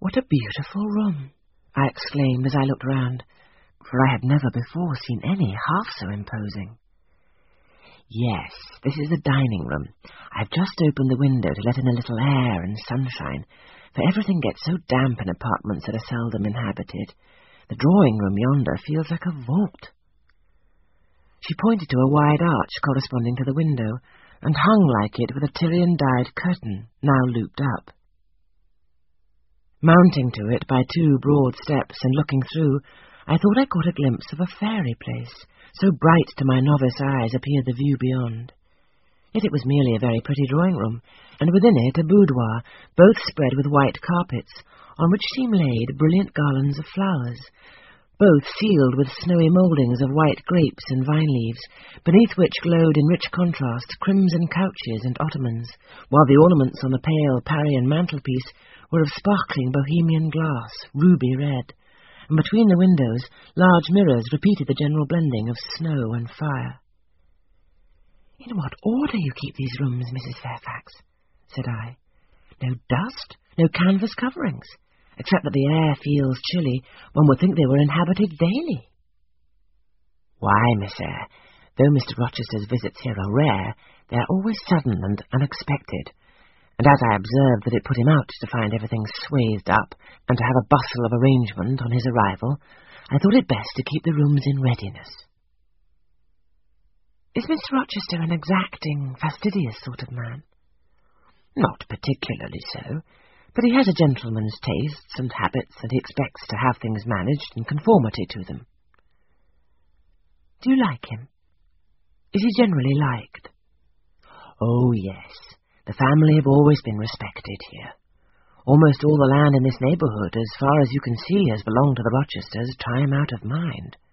"What a beautiful room," I exclaimed as I looked round, for I had never before seen any half so imposing. "Yes, this is the dining room. I've just opened the window to let in a little air and sunshine, for everything gets so damp in apartments that are seldom inhabited. The drawing-room yonder feels like a vault." She pointed to a wide arch corresponding to the window, and hung like it with a Tyrian-dyed curtain, now looped up. Mounting to it by 2 broad steps and looking through, I thought I caught a glimpse of a fairy place, so bright to my novice eyes appeared the view beyond. Yet it was merely a very pretty drawing-room, and within it a boudoir, both spread with white carpets, on which seemed laid brilliant garlands of flowers, both sealed with snowy mouldings of white grapes and vine-leaves, beneath which glowed in rich contrast crimson couches and ottomans, while the ornaments on the pale Parian mantelpiece were of sparkling Bohemian glass, ruby red, and between the windows large mirrors repeated the general blending of snow and fire. "In what order you keep these rooms, Mrs. Fairfax," said I. "No dust, no canvas coverings. Except that the air feels chilly, one would think they were inhabited daily." "Why, Miss Eyre, though Mr. Rochester's visits here are rare, they are always sudden and unexpected, and as I observed that it put him out to find everything swathed up and to have a bustle of arrangement on his arrival, I thought it best to keep the rooms in readiness." "Is Mr. Rochester an exacting, fastidious sort of man?" "Not particularly so. But he has a gentleman's tastes and habits, and he expects to have things managed in conformity to them." "Do you like him? Is he generally liked?" "Oh, yes. The family have always been respected here. Almost all the land in this neighbourhood, as far as you can see, has belonged to the Rochesters, time out of mind.